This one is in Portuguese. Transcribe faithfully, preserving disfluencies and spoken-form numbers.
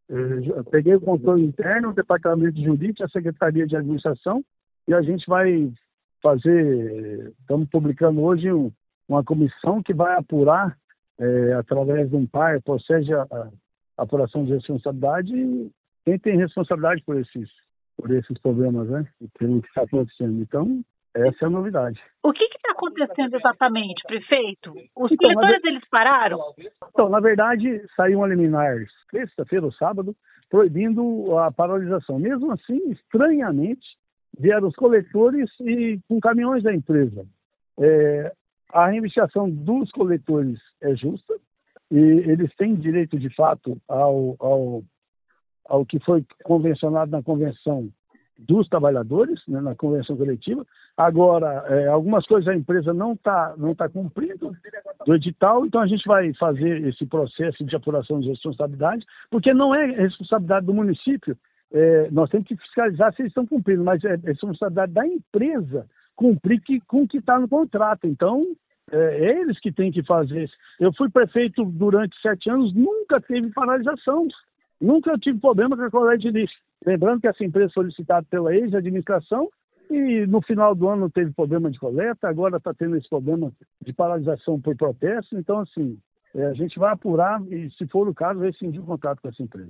Eu peguei o controle interno, o departamento de jurídico, a secretaria de administração, e a gente vai fazer, estamos publicando hoje um, uma comissão que vai apurar, é, através de um P A R, procede a, a apuração de responsabilidade, quem tem responsabilidade por esses, por esses problemas, né? Pelo que está acontecendo. Então, essa é a novidade. O que está acontecendo exatamente, prefeito? Os Então, coletores, na... eles pararam? Então, na verdade, saiu uma liminar sexta-feira ou sábado, proibindo a paralisação. Mesmo assim, estranhamente, vieram os coletores e com caminhões da empresa. É, a reivindicação dos coletores é justa e eles têm direito, de fato, ao, ao, ao que foi convencionado na convenção dos trabalhadores, né, na convenção coletiva. Agora, é, algumas coisas a empresa não está não tá cumprindo do edital, então a gente vai fazer esse processo de apuração de responsabilidade, porque não é responsabilidade do município, é, nós temos que fiscalizar se eles estão cumprindo, mas é responsabilidade da empresa cumprir que, com o que está no contrato. Então, é, é eles que têm que fazer. Eu fui prefeito durante sete anos, nunca teve paralisação, nunca tive problema com a coleta de lixo. Lembrando que essa empresa foi licitada pela ex-administração e no final do ano não teve problema de coleta, agora está tendo esse problema de paralisação por protesto. Então, assim, é, a gente vai apurar e, se for o caso, rescindir o contrato com essa empresa.